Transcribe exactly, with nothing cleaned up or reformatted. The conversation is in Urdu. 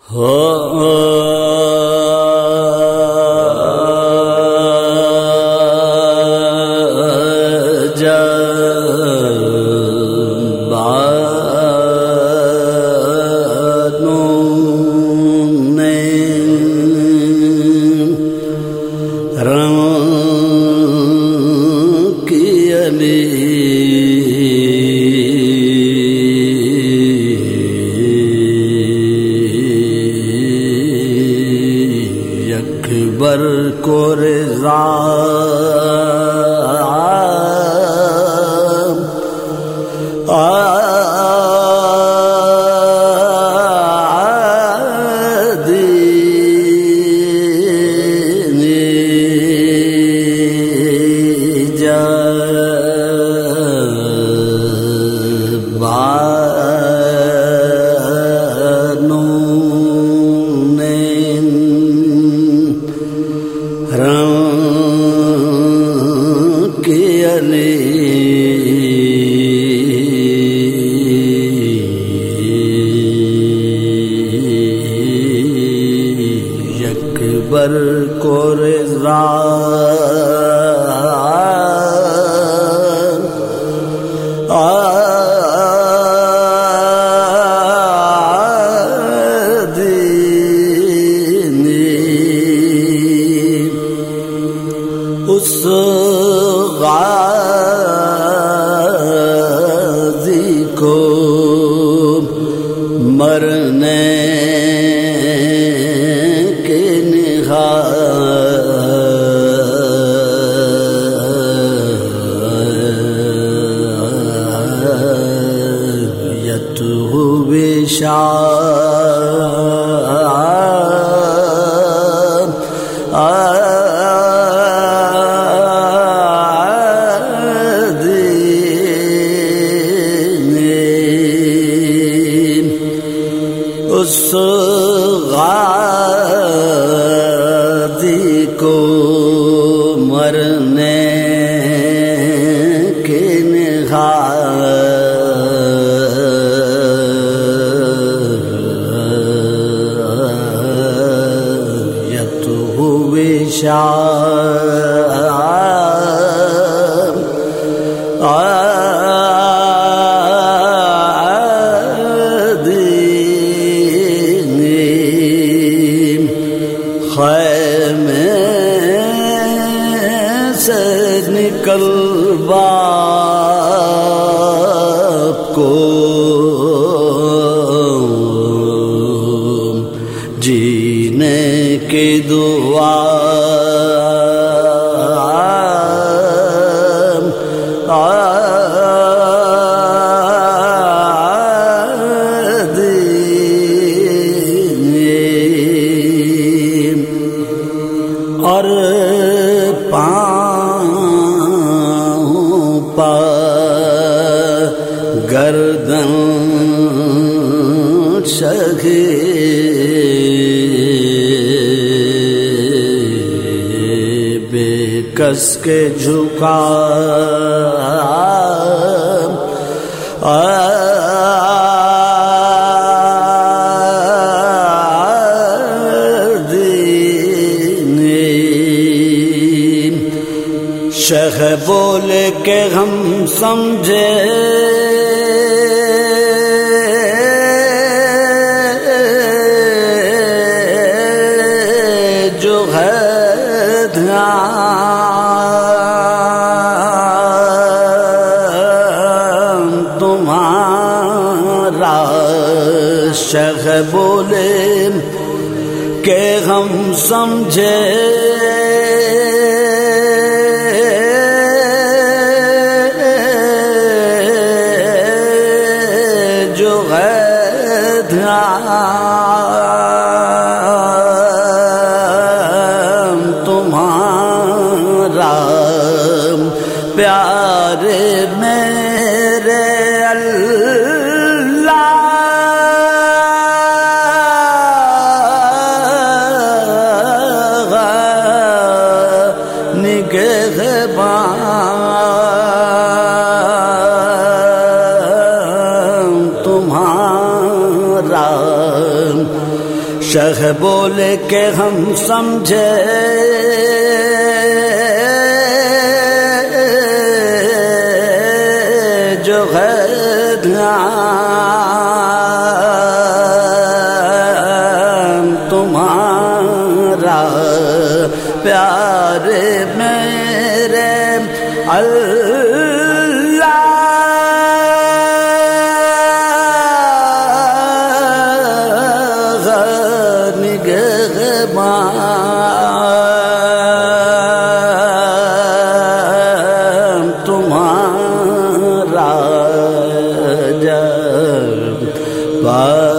اکبر کو رضا اکبر کو رضا اس غازی کو مرنے کے نہایت ہوئے شام اس غازی کو مرنے کے نہایت ہوئے شام خیمے سے نکل باپ کو جینے کی دعا اور پاؤں پر گردن شہید بے کس کے جھکا شیخ بولے کہ ہم سمجھے جو ہے دھیان تمہارا، شیخ بولے کہ ہم سمجھے جو ہے دھیان تمہارا، پیارے میرے اللہ نگہبان تمہارا، شہ بولے کہ ہم سمجھے جو غیر تمہارا پیار میرے اللہ نگہبان تمہارا جب